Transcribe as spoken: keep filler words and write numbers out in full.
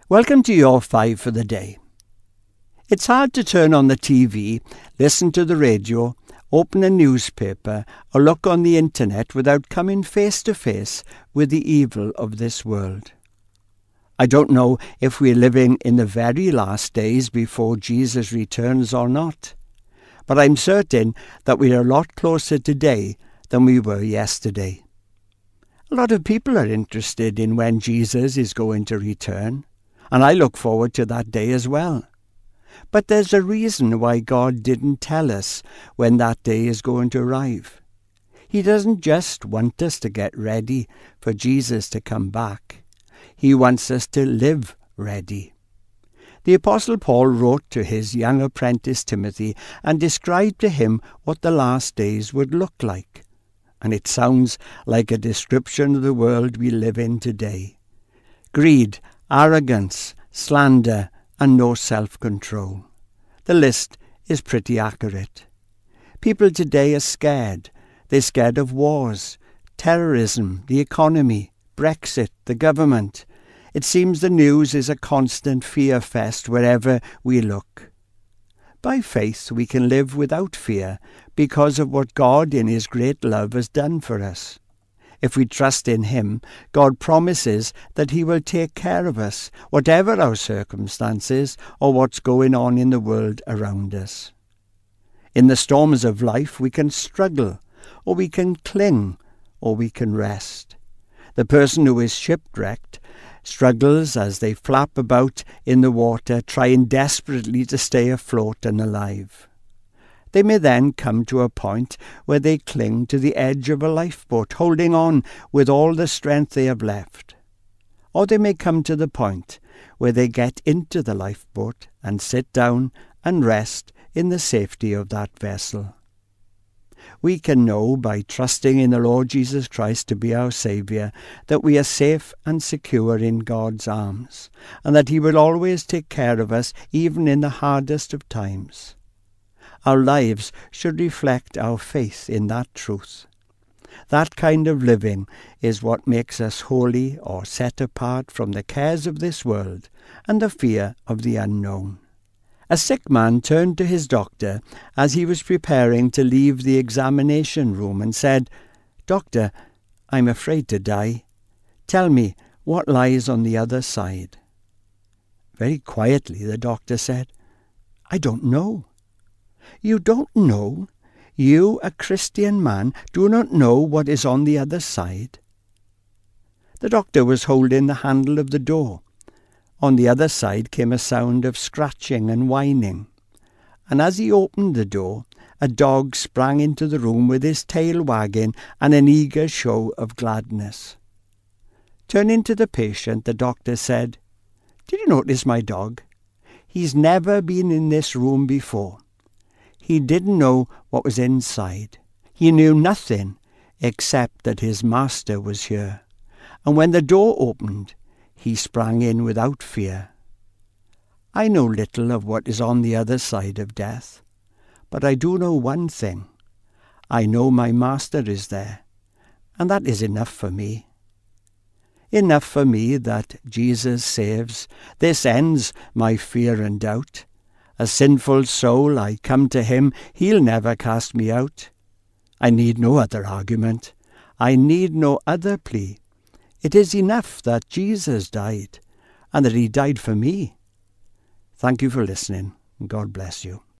Welcome to your five for the day. It's hard to turn on the T V, listen to the radio, open a newspaper, or look on the internet without coming face to face with the evil of this world. I don't know if we're living in the very last days before Jesus returns or not, but I'm certain that we're a lot closer today than we were yesterday. A lot of people are interested in when Jesus is going to return, and I look forward to that day as well. But there's a reason why God didn't tell us when that day is going to arrive. He doesn't just want us to get ready for Jesus to come back. He wants us to live ready. The Apostle Paul wrote to his young apprentice Timothy and described to him what the last days would look like. And it sounds like a description of the world we live in today. Greed, arrogance, slander, and no self-control. The list is pretty accurate. People today are scared. They're scared of wars, terrorism, the economy, Brexit, the government. It seems the news is a constant fear fest wherever we look. By faith we can live without fear because of what God in His great love has done for us. If we trust in Him, God promises that He will take care of us, whatever our circumstances or what's going on in the world around us. In the storms of life we can struggle, or we can cling, or we can rest. The person who is shipwrecked struggles as they flap about in the water, trying desperately to stay afloat and alive. They may then come to a point where they cling to the edge of a lifeboat, holding on with all the strength they have left. Or they may come to the point where they get into the lifeboat and sit down and rest in the safety of that vessel. We can know by trusting in the Lord Jesus Christ to be our Saviour that we are safe and secure in God's arms, and that He will always take care of us even in the hardest of times. Our lives should reflect our faith in that truth. That kind of living is what makes us holy or set apart from the cares of this world and the fear of the unknown. A sick man turned to his doctor as he was preparing to leave the examination room and said, "Doctor, I'm afraid to die. Tell me what lies on the other side." Very quietly the doctor said, "I don't know." "You don't know? You, a Christian man, do not know what is on the other side?" The doctor was holding the handle of the door. On the other side came a sound of scratching and whining, and as he opened the door, a dog sprang into the room with his tail wagging and an eager show of gladness. Turning to the patient, the doctor said, "Did you notice my dog? He's never been in this room before. He didn't know what was inside. He knew nothing except that his master was here. And when the door opened, he sprang in without fear. I know little of what is on the other side of death, but I do know one thing. I know my master is there, and that is enough for me. Enough for me that Jesus saves. This ends my fear and doubt. A sinful soul, I come to Him, He'll never cast me out. I need no other argument. I need no other plea. It is enough that Jesus died, and that He died for me. Thank you for listening. God bless you.